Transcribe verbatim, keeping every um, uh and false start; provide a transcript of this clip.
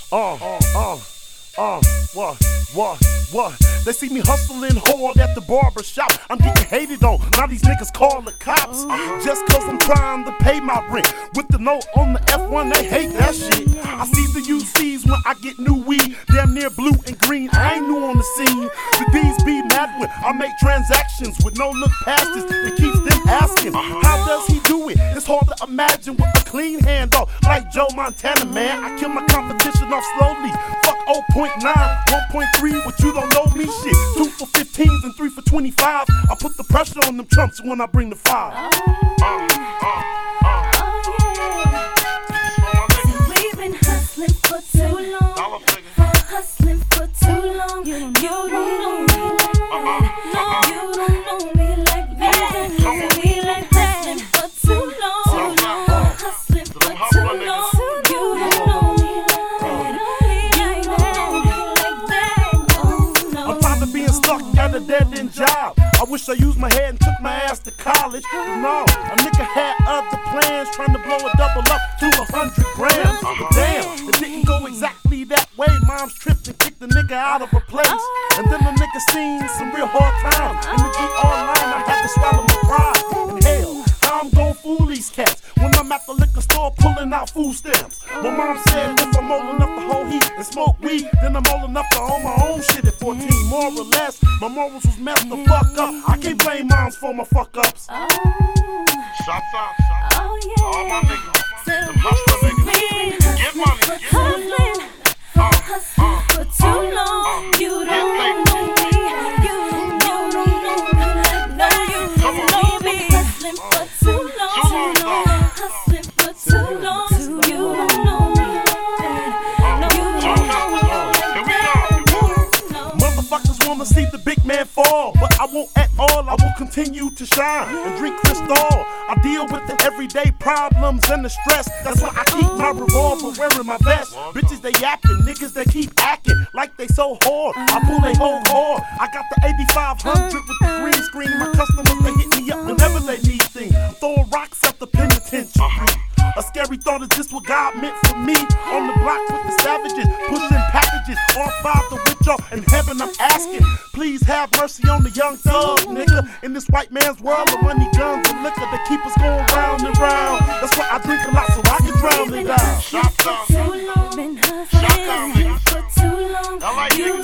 Uh, uh, uh, what, what, what? They see me hustling hard at the barber shop. I'm getting hated on. Now these niggas call the cops. Just cause I'm trying to pay my rent. With the note on the F one, they hate that shit. I see the U Cs when I get new weed. Damn near blue and green. I ain't new on the scene. The D's be mad when I make transactions with no look past this. It keeps them asking, how does he do it? It's hard to imagine with a clean hand off. Like Joe Montana, man. I kill my competition off slowly. Fuck zero point nine, one point three, what you don't know me shit. Two for fifteens and three for twenty-five. I put the pressure on them chumps when I bring the fire. Oh, uh, uh, uh. Oh, yeah. So we've been hustling for too long. For hustling for too long. You don't, you don't know me like that. You don't know me like that. So we like hustling for too long. For hustling for too long. You don't know me like that. You don't know me like that. Oh, no. I'm tired of being stuck at a dead-end job. I wish I used my head and took my ass to college. But no, a nigga had other plans, trying to blow a double up to a hundred grams. But damn, it didn't go exactly that way. Mom's tripped and kicked the nigga out of a place. And then the nigga seen some real hard times. In the G online, I had to swallow my pride. And hell, how I'm gon' fool these cats when I'm at the liquor store pulling out food stamps. My mom said if I'm old enough to hold heat and smoke weed, then I'm old enough to own my own shit at fourteen. More or less, my morals was messed the fuck up. I can't blame moms for my fuck ups. Oh, Shots out, shots out. oh yeah. All my niggas, them hustler niggas. Get money, get money. For hustling for too long. You don't know me. You don't know me. No, you don't know me. Hustling for too long. Hustling for too long. You don't know me. No, you don't know me. No. Motherfuckers wanna see the big man fall, but I won't at all. I will continue to shine and drink Cristal. I deal with the everyday problems and the stress. That's why I keep my revolver wearing my vest. Bitches they yapping, niggas they keep acting like they so hard. I pull they whole hard. I got the eighty-five hundred with the green screen. My customers they hit me up whenever they need things. Throwing rocks at the penitentiary. A scary thought is this what God meant for me. On the block with the savages, pushing packages. All five to witch off in heaven I'm asking. Please have mercy on the young thug, nigga. In this white man's world of money, guns, and liquor, they keep us going round and round. That's why I drink a lot so I can drown it out. Shots out. Been hustling for too long. I like You